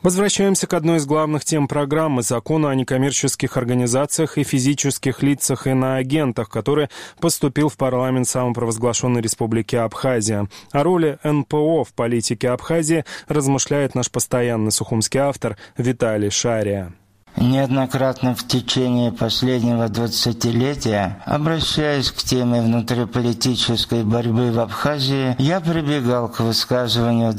Возвращаемся к одной из главных тем программы — закону о некоммерческих организациях и физических лицах иноагентах, который поступил в парламент самопровозглашенной республики Абхазия. О роли НПО в политике Абхазии размышляет наш постоянный сухумский автор Виталий Шария. Неоднократно в течение последнего 20-летия, обращаясь к теме внутриполитической борьбы в Абхазии, я прибегал к высказыванию в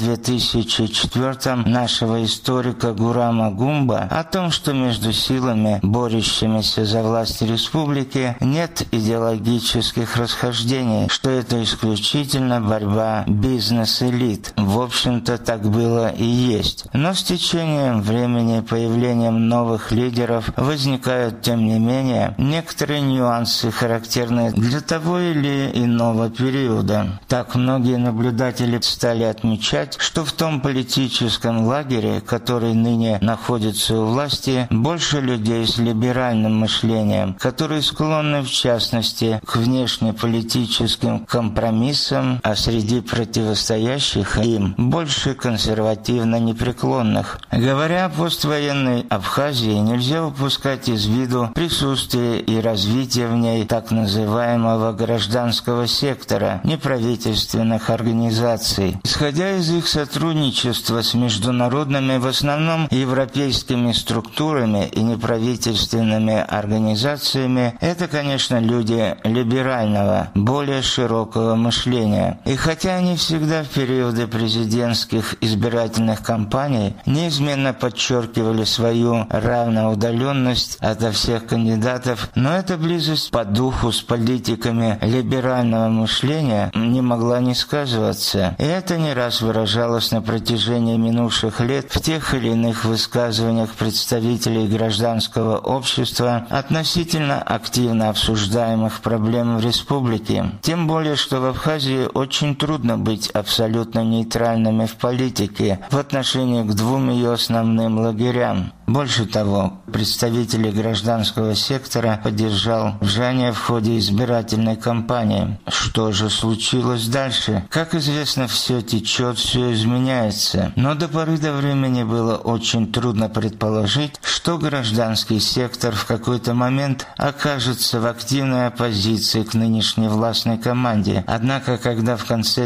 2004-м нашего историка Гурама Гумба о том, что между силами, борющимися за власть республики, нет идеологических расхождений, что это исключительно борьба бизнес-элит. В общем-то, так было и есть. Но с течением времени, появлением новых лидеров, возникают, тем не менее, некоторые нюансы, характерные для того или иного периода. Так многие наблюдатели стали отмечать, что в том политическом лагере, который ныне находится у власти, больше людей с либеральным мышлением, которые склонны, в частности, к внешнеполитическим компромиссам, а среди противостоящих им больше консервативно непреклонных. Говоря о поствоенной Абхазии, нельзя упускать из виду присутствие и развитие в ней так называемого гражданского сектора, неправительственных организаций. Исходя из их сотрудничества с международными, в основном европейскими структурами и неправительственными организациями, это, конечно, люди либерального, более широкого мышления. И хотя они всегда в периоды президентских избирательных кампаний неизменно подчеркивали свою равноудаленность ото всех кандидатов, но эта близость по духу с политиками либерального мышления не могла не сказываться. И это не раз выражалось на протяжении минувших лет в тех или иных высказываниях представителей гражданского общества относительно активно обсуждаемых проблем в республике. Тем более, что в Абхазии очень трудно быть абсолютно нейтральными в политике в отношении к двум ее основным лагерям. Больше того, представители гражданского сектора поддержал Бжания в ходе избирательной кампании. Что же случилось дальше? Как известно, все течет, все изменяется. Но до поры до времени было очень трудно предположить, что гражданский сектор в какой-то момент окажется в активной оппозиции к нынешней властной команде. Однако, когда в конце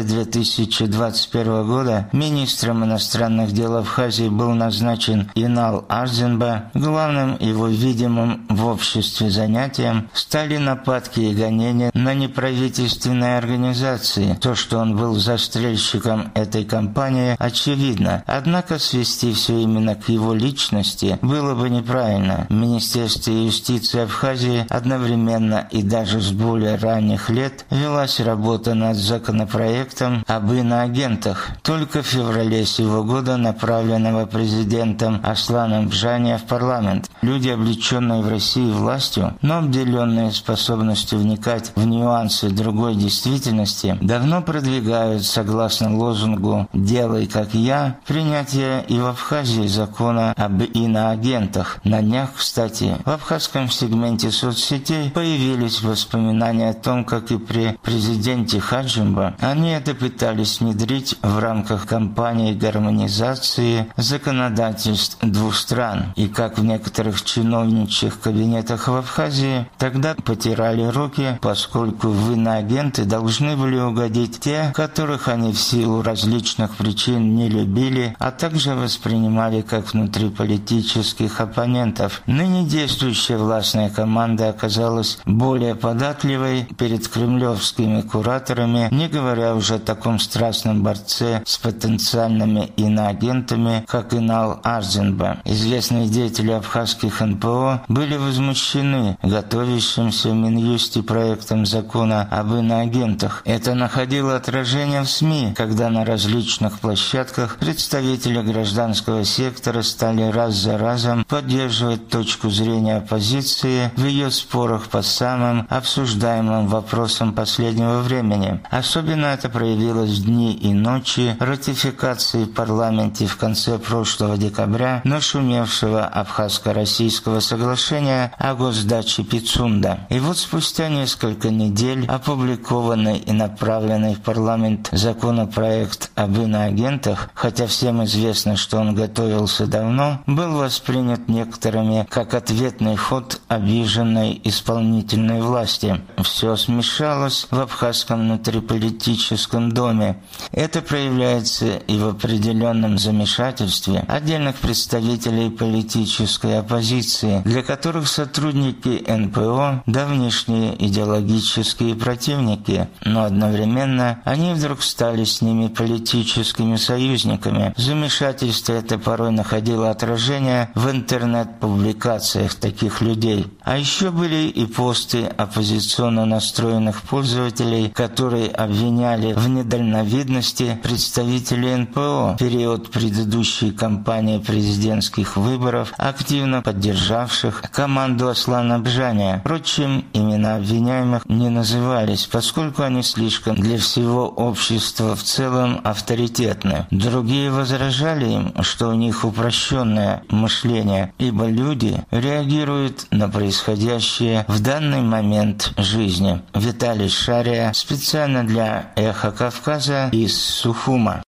2021 года министром иностранных дел Абхазии был назначен Инал Арзенба, главным его видимым в обществе занятием стали нападки и гонения на неправительственные организации. То, что он был застрельщиком этой кампании, очевидно. Однако свести все именно к его личности было бы неправильно. В Министерстве юстиции Абхазии одновременно и даже с более ранних лет велась работа над законопроектом об иноагентах, только в феврале сего года направленного президентом Асланом Бжания в парламент. Люди, облеченные в России властью, но обделенные способностью вникать в нюансы другой действительности, давно продвигают, согласно лозунгу «Делай как я», принятие и в Абхазии закона об иноагентах. На днях, кстати, в абхазском сегменте соцсетей появились воспоминания о том, как и при президенте Хаджимба они это пытались внедрить в рамках кампании гармонизации законодательств двух стран, и как в некоторых чиновничьих кабинетах в Абхазии тогда потирали руки, поскольку в иноагенты должны были угодить те, которых они в силу различных причин не любили, а также воспринимали как внутриполитических оппонентов. Ныне действующая властная команда оказалась более податливой перед кремлевскими кураторами, не говоря уже о таком страстном борце с потенциальными иноагентами, как Инал Арзенба. Известные деятели абхазских НПО были возмущены готовящимся в Минюсте проектом закона об иноагентах. Это находило отражение в СМИ, когда на различных площадках представители гражданского сектора стали раз за разом поддерживать точку зрения оппозиции в ее спорах по самым обсуждаемым вопросам последнего времени. Особенно это проявилось в дни и ночи ратификации в парламенте в конце прошлого декабря нашумевшего абхазского Абхазско-Российского соглашения о госдаче Пицунда. И вот спустя несколько недель опубликованный и направленный в парламент законопроект об иноагентах, хотя всем известно, что он готовился давно, был воспринят некоторыми как ответный ход обиженной исполнительной власти. Все смешалось в абхазском внутриполитическом доме. Это проявляется и в определенном замешательстве отдельных представителей политической оппозиции, для которых сотрудники НПО – давнишние идеологические противники, но одновременно они вдруг стали с ними политическими союзниками. Замешательство это порой находило отражение в интернет-публикациях таких людей. А еще были и посты оппозиционно настроенных пользователей, которые обвиняли в недальновидности представителей НПО в период предыдущей кампании президентских выборов, активно поддержавших команду Аслана Бжания. Впрочем, имена обвиняемых не назывались, поскольку они слишком для всего общества в целом авторитетны. Другие возражали им, что у них упрощенное мышление, ибо люди реагируют на происходящее в данный момент жизни. Виталий Шария специально для «Эхо Кавказа» из Сухума.